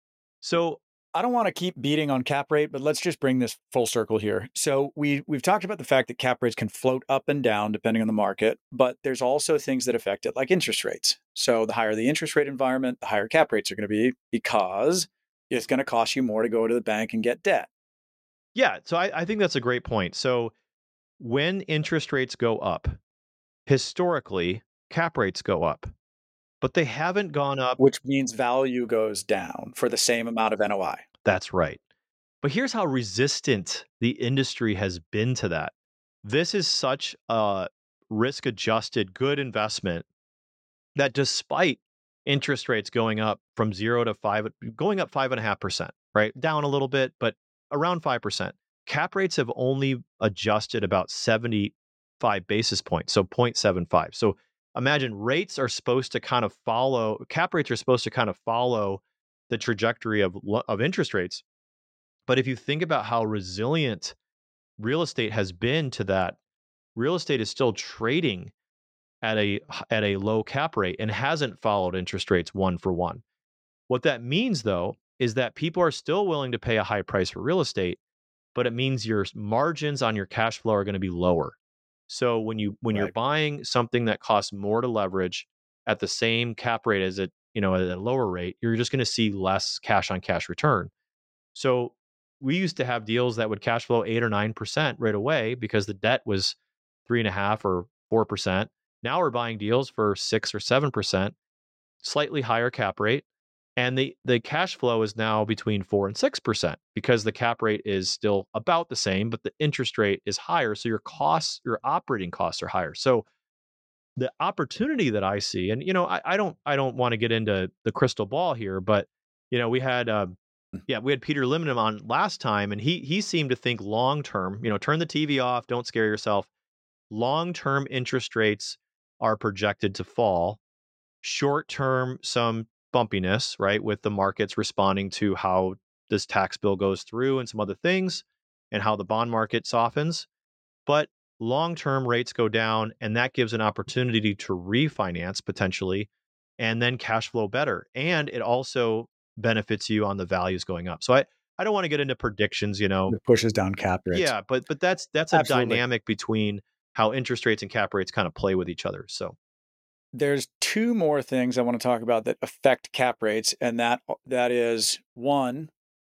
So
I don't want to keep beating on cap rate, but let's just bring this full circle here. So we we've talked about the fact that cap rates can float up and down depending on the market, but there's also things that affect it, like interest rates. So the higher the interest rate environment, the higher cap rates are going to be because it's going to cost you more to go to the bank and get debt.
yeah, so I, I think that's a great point. So when interest rates go up, historically, cap rates go up, but they haven't gone up.
Which means value goes down for the same amount of N O I.
That's right. But here's how resistant the industry has been to that. This is such a risk adjusted good investment that despite interest rates going up from zero to five, going up five and a half percent, right? Down a little bit, but around five percent. Cap rates have only adjusted about seventy-five basis points, so zero point seven five. So imagine rates are supposed to kind of follow, cap rates are supposed to kind of follow the trajectory of, of interest rates. But if you think about how resilient real estate has been to that, real estate is still trading at a at a low cap rate and hasn't followed interest rates one for one. What that means though is that people are still willing to pay a high price for real estate, but it means your margins on your cash flow are going to be lower. So when you when you're
Right.
buying something that costs more to leverage at the same cap rate as it, you know, at a lower rate, you're just going to see less cash on cash return. So we used to have deals that would cash flow eight or nine percent right away because the debt was three and a half or four percent. Now we're buying deals for six or seven percent, slightly higher cap rate. And the, the cash flow is now between four and six percent because the cap rate is still about the same, but the interest rate is higher. So your costs, your operating costs are higher. So the opportunity that I see, and you know, I, I don't I don't want to get into the crystal ball here, but you know, we had uh, yeah, we had Peter Limnum on last time, and he he seemed to think long term. You know, turn the T V off, don't scare yourself. Long term interest rates are projected to fall. Short term, some bumpiness, right, with the markets responding to how this tax bill goes through and some other things, and how the bond market softens. But long-term rates go down, and that gives an opportunity to refinance potentially, and then cash flow better. And it also benefits you on the values going up. So I, I don't want to get into predictions, you know.
It pushes down cap rates.
Yeah, but but that's that's a
Absolutely.
dynamic between how interest rates and cap rates kind of play with each other. So
There's two more things I want to talk about that affect cap rates, and that that is one.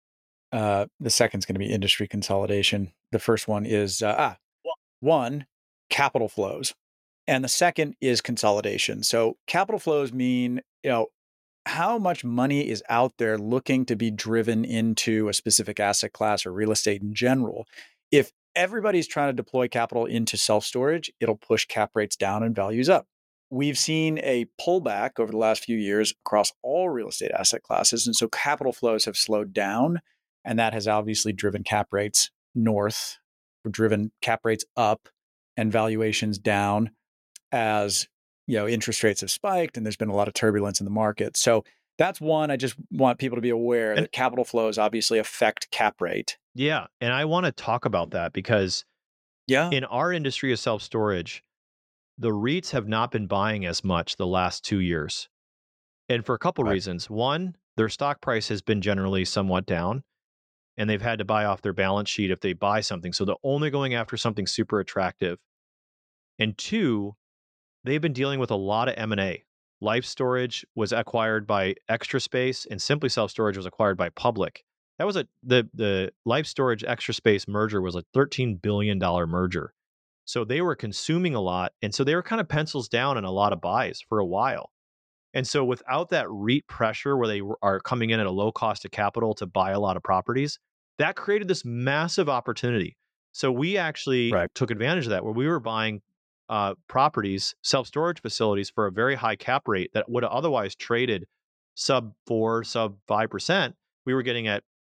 Uh, the second's going to be industry consolidation. The first one is uh, ah, one, capital flows, and the second is consolidation. So capital flows mean, you know, how much money is out there looking to be driven into a specific asset class or real estate in general. If everybody's trying to deploy capital into self-storage, it'll push cap rates down and values up. We've seen a pullback over the last few years across all real estate asset classes. And so capital flows have slowed down, and that has obviously driven cap rates north, or driven cap rates up and valuations down as, you know, interest rates have spiked and there's been a lot of turbulence in the market. So that's one. I just want people to be aware
and
that capital flows obviously affect cap rate.
yeah, and I want to talk about that because
Yeah.
in our industry of self-storage, the REITs have not been buying as much the last two years. And for a couple
Right.
reasons. One, their stock price has been generally somewhat down, and they've had to buy off their balance sheet if they buy something. So they're only going after something super attractive. And two, they've been dealing with a lot of M and A. Life Storage was acquired by Extra Space, and Simply Self Storage was acquired by Public. That was a the the Life Storage Extra Space merger was a thirteen billion dollars merger. So they were consuming a lot, and so they were kind of pencils down in a lot of buys for a while. And so without that REIT pressure where they are coming in at a low cost of capital to buy a lot of properties, that created this massive opportunity. So we actually
Right.
took advantage of that where we were buying uh, properties, self-storage facilities for a very high cap rate that would have otherwise traded sub four, sub five percent. We were getting at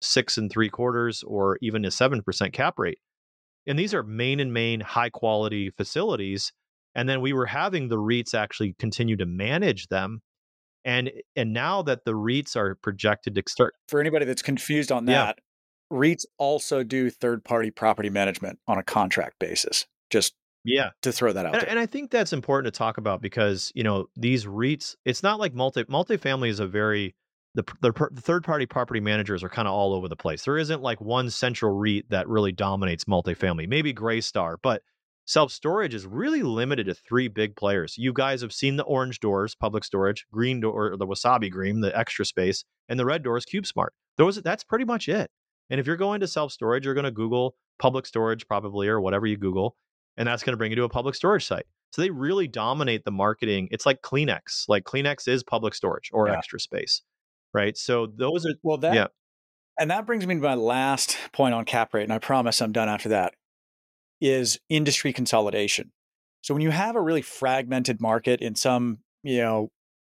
six and three quarters or even a seven percent cap rate. And these are main and main high quality facilities. And then we were having the REITs actually continue to manage them. And and now that the REITs are projected to start.
For anybody that's confused on
Yeah.
that, REITs also do third-party property management on a contract basis. Just
Yeah.
to throw that out
And,
there.
and I think that's important to talk about because, you know, these REITs, it's not like multi multifamily is a very, the, the, the third party property managers are kind of all over the place. There isn't like one central REIT that really dominates multifamily, maybe Greystar, but self storage is really limited to three big players. You guys have seen the orange doors, Public Storage, green door, or the Wasabi Green, the Extra Space, and the red doors, CubeSmart. Those, that's pretty much it. And if you're going to self storage, you're going to Google Public Storage probably, or whatever you Google, and that's going to bring you to a Public Storage site. So they really dominate the marketing. It's like Kleenex. Like Kleenex is Public Storage or
Yeah.
Extra Space, right? So those are,
Well, that
yeah.
And that brings me to my last point on cap rate, and I promise I'm done after that, is industry consolidation. So when you have a really fragmented market in some, you know,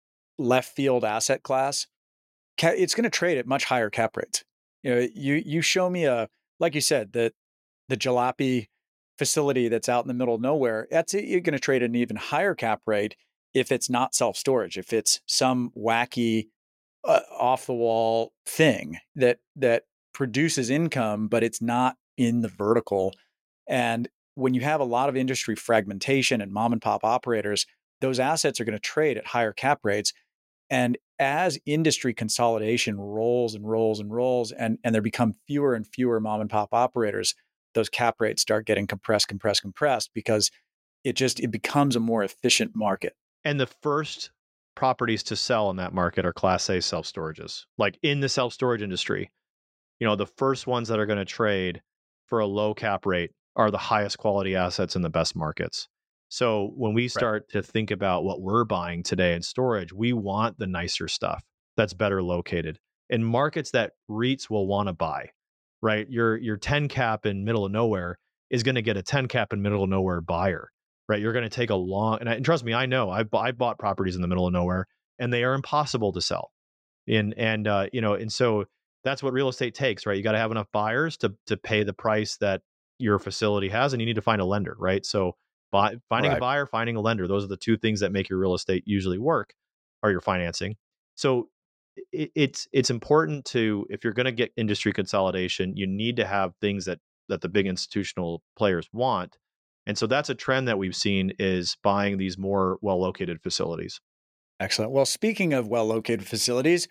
left field asset class, ca- it's going to trade at much higher cap rates. You know, you you show me a, like you said, the the jalopy facility that's out in the middle of nowhere, that's you're going to trade at an even higher cap rate if it's not self-storage, if it's some wacky uh, off the wall thing that that produces income, but it's not in the vertical. And when you have a lot of industry fragmentation and mom and pop operators, those assets are going to trade at higher cap rates. And as industry consolidation rolls and rolls and rolls, and, and there become fewer and fewer mom and pop operators, those cap rates start getting compressed, compressed, compressed, because it just it becomes a more efficient market.
And the first properties to sell in that market are Class A self storages. Like in the self storage industry, you know, the first ones that are going to trade for a low cap rate are the highest quality assets in the best markets. So when we start right. to think about what we're buying today in storage, we want the nicer stuff that's better located in markets that REITs will want to buy, right? Your your ten cap in middle of nowhere is going to get a ten cap in middle of nowhere buyer, right? You're going to take a long, and, I, and trust me, I know I've, I bought properties in the middle of nowhere and they are impossible to sell. And, and uh, you know, and so that's what real estate takes, right? You got to have enough buyers to to pay the price that your facility has, and you need to find a lender, right? So buy, finding right. a buyer, finding a lender, those are the two things that make your real estate usually work, or your financing. So it, it's it's important to, if you're going to get industry consolidation, you need to have things that that the big institutional players want. And so that's a trend that we've seen, is buying these more well-located facilities.
Excellent. Well, speaking of well-located facilities,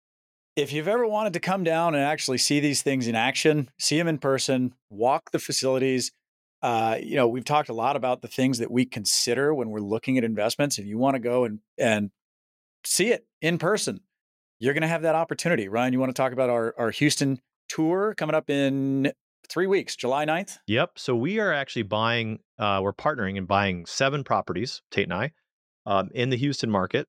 if you've ever wanted to come down and actually see these things in action, see them in person, walk the facilities, uh, you know, we've talked a lot about the things that we consider when we're looking at investments. If you want to go and, and see it in person, you're going to have that opportunity. Ryan, you want to talk about our, our Houston tour coming up in three weeks, July ninth?
Yep. So we are actually buying, uh, we're partnering and buying seven properties, Tate and I, um, in the Houston market.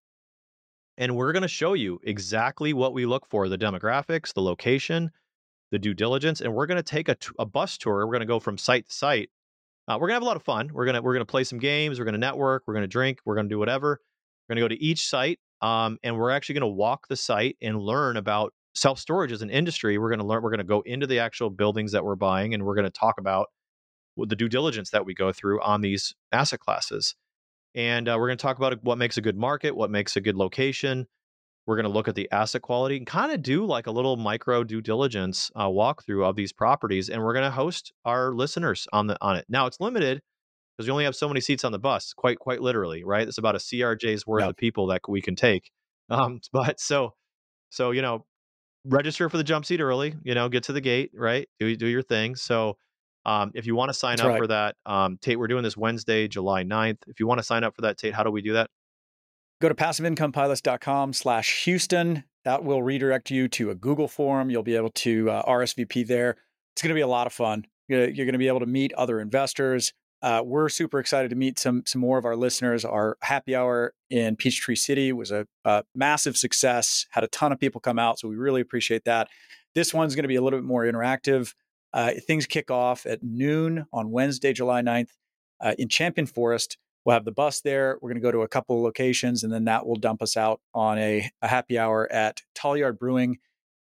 And we're going to show you exactly what we look for, the demographics, the location, the due diligence. And we're going to take a, t- a bus tour. We're going to go from site to site. Uh, we're going to have a lot of fun. We're going to, we're going to play some games. We're going to network. We're going to drink. We're going to do whatever. We're going to go to each site. Um, and we're actually going to walk the site and learn about self-storage as an industry. We're going to learn, we're going to go into the actual buildings that we're buying, and we're going to talk about the due diligence that we go through on these asset classes. And uh, we're going to talk about what makes a good market, what makes a good location. We're going to look at the asset quality and kind of do like a little micro due diligence uh, walkthrough of these properties. And we're going to host our listeners on the on it. Now it's limited because we only have so many seats on the bus, quite quite literally, right? It's about a C R J's worth
Yep.
of people that we can take. Um, but so so you know, register for the jump seat early. You know, get to the gate, right? Do do your thing. So. Um, if you want to sign
That's
up
right.
for that, um, Tate, we're doing this Wednesday, July ninth. If you want to sign up for that, Tate, how do we do that?
Go to passiveincomepilots.com slash Houston. That will redirect you to a Google form. You'll be able to uh, R S V P there. It's going to be a lot of fun. You're, you're going to be able to meet other investors. Uh, we're super excited to meet some some more of our listeners. Our happy hour in Peachtree City was a, a massive success. Had a ton of people come out, so we really appreciate that. This one's going to be a little bit more interactive. Uh, things kick off at noon on Wednesday, July ninth, uh, in Champion Forest. We'll have the bus there. We're going to go to a couple of locations, and then that will dump us out on a, a happy hour at Tall Yard Brewing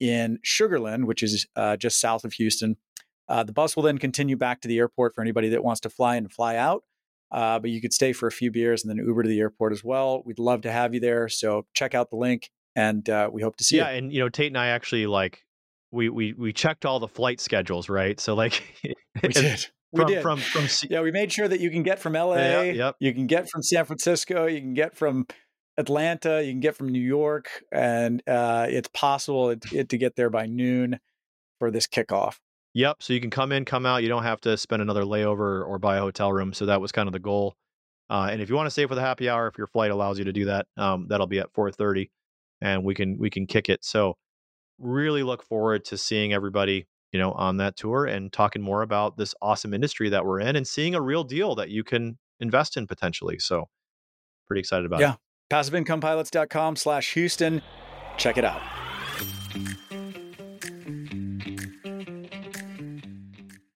in Sugarland, which is uh, just south of Houston. Uh, the bus will then continue back to the airport for anybody that wants to fly in and fly out. Uh, but you could stay for a few beers and then Uber to the airport as well. We'd love to have you there. So check out the link, and uh, we hope to see
yeah,
you.
Yeah, and you know, Tate and I actually like we we we checked all the flight schedules, right? So like,
We did. We
from
did.
from from C-
Yeah, we made sure that you can get from L
yeah,
A,
yep.
you can get from San Francisco, you can get from Atlanta, you can get from New York, and uh, it's possible it, it, to get there by noon for this kickoff.
Yep. So you can come in, come out. You don't have to spend another layover or buy a hotel room. So that was kind of the goal. Uh, and if you want to stay for the happy hour, if your flight allows you to do that, um, that'll be at four thirty, and we can we can kick it. So really look forward to seeing everybody, you know, on that tour and talking more about this awesome industry that we're in and seeing a real deal that you can invest in potentially. So pretty excited about it.
Yeah. passive income pilots dot com slash Houston. Check it out.